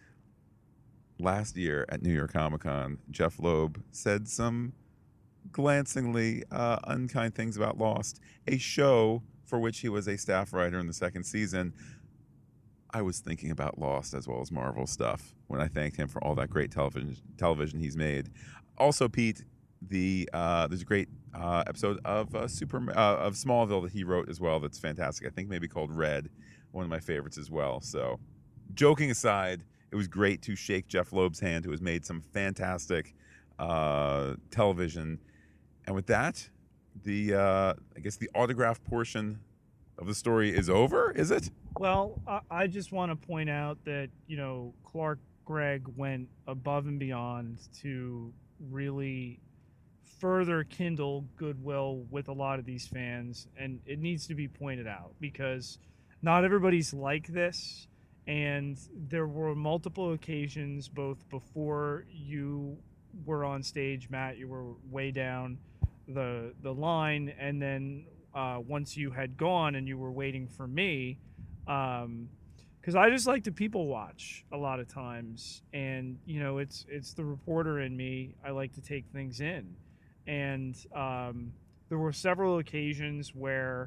Last year at New York Comic Con, Jeff Loeb said some glancingly unkind things about Lost, a show for which he was a staff writer in the second season. I was thinking about Lost as well as Marvel stuff when I thanked him for all that great television he's made. Also, Pete, there's a great episode of Smallville that he wrote as well that's fantastic. I think maybe called Red, one of my favorites as well. So, joking aside, it was great to shake Jeff Loeb's hand, who has made some fantastic television. And with that, I guess the autograph portion of the story is over, is it? Well, I just want to point out that, Clark Gregg went above and beyond to really further kindle goodwill with a lot of these fans. And it needs to be pointed out because not everybody's like this. And there were multiple occasions, both before you were on stage, Matt, you were way down the line, and then once you had gone and you were waiting for me, because I just like to people watch a lot of times, and it's the reporter in me. I like to take things in, and there were several occasions where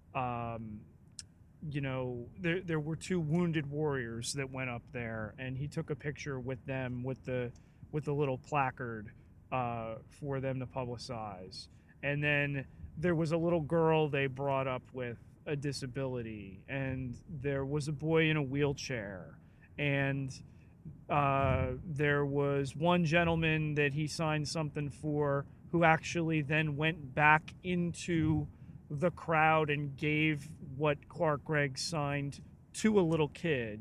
there were two wounded warriors that went up there, and he took a picture with them with the little placard for them to publicize. And then there was a little girl they brought up with a disability, and there was a boy in a wheelchair, and there was one gentleman that he signed something for who actually then went back into the crowd and gave what Clark Gregg signed to a little kid.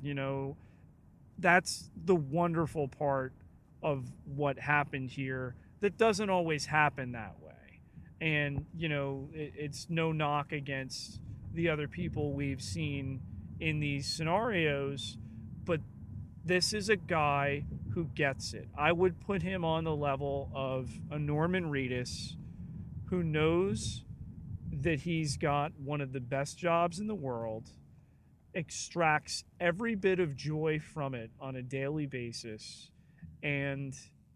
That's the wonderful part of what happened here that doesn't always happen that way. And it's no knock against the other people we've seen in these scenarios, but this is a guy who gets it. I would put him on the level of a Norman Reedus, who knows that he's got one of the best jobs in the world, extracts every bit of joy from it on a daily basis, and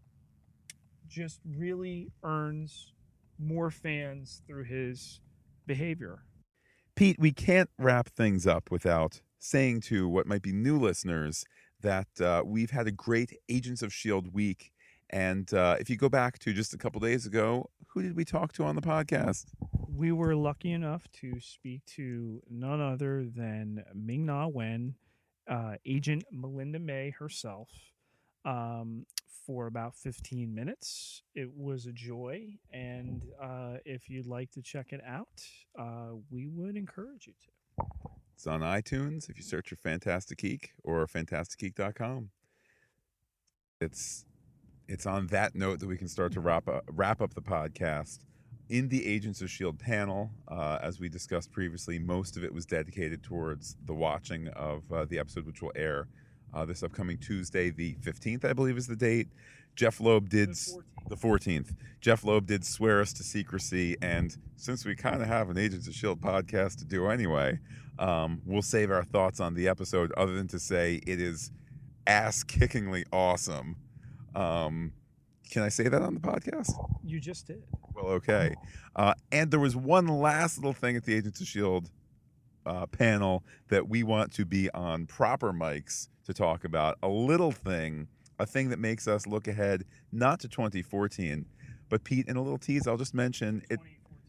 just really earns more fans through his behavior. Pete, we can't wrap things up without saying to what might be new listeners that we've had a great Agents of S.H.I.E.L.D. week. And if you go back to just a couple days ago, who did we talk to on the podcast? We were lucky enough to speak to none other than Ming-Na Wen, Agent Melinda May herself, for about 15 minutes. It was a joy, and if you'd like to check it out, we would encourage you to. It's on iTunes if you search for Fantastic Geek or fantasticgeek.com. It's on that note that we can start to wrap up the podcast. In the Agents of S.H.I.E.L.D. panel, as we discussed previously, most of it was dedicated towards the watching of the episode, which will air this upcoming Tuesday, the 15th, I believe is the date. Jeff Loeb did the 14th. Jeff Loeb did swear us to secrecy, and since we kind of have an Agents of S.H.I.E.L.D. podcast to do anyway, we'll save our thoughts on the episode other than to say it is ass-kickingly awesome. Can I say that on the podcast? You just did. Well, okay. And there was one last little thing at the Agents of S.H.I.E.L.D. Panel that we want to be on proper mics to talk about. A thing that makes us look ahead, not to 2014, but Pete, in a little tease, I'll just mention it.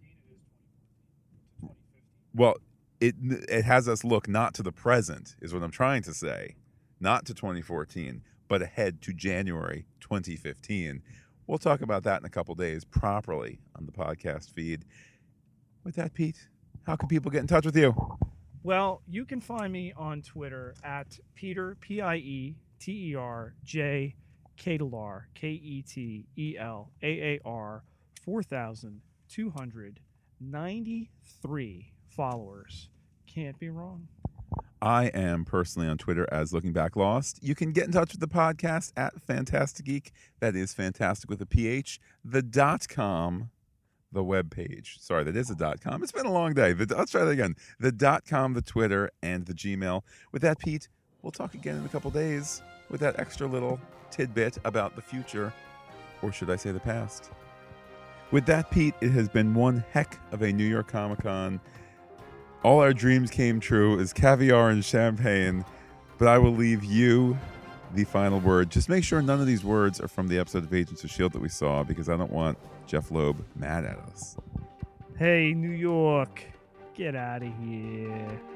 2014, well, it has us look not to the present, is what I'm trying to say, not to 2014, but ahead to January 2015. We'll talk about that in a couple days properly on the podcast feed. With that, Pete, how can people get in touch with you? Well, you can find me on Twitter at Peter, Pieterj Ketelar, Ketelaar, 4,293 followers. Can't be wrong. I am personally on Twitter as Looking Back Lost. You can get in touch with the podcast at Fantastic Geek. That is fantastic with a PH. The .com, the webpage. Sorry, that is a .com. It's been a long day. Let's try that again. The .com, the Twitter, and the Gmail. With that, Pete, we'll talk again in a couple days with that extra little tidbit about the future, or should I say the past. With that, Pete, it has been one heck of a New York Comic-Con. All our dreams came true as caviar and champagne, but I will leave you the final word. Just make sure none of these words are from the episode of Agents of S.H.I.E.L.D. that we saw, because I don't want Jeff Loeb mad at us. Hey, New York, get out of here.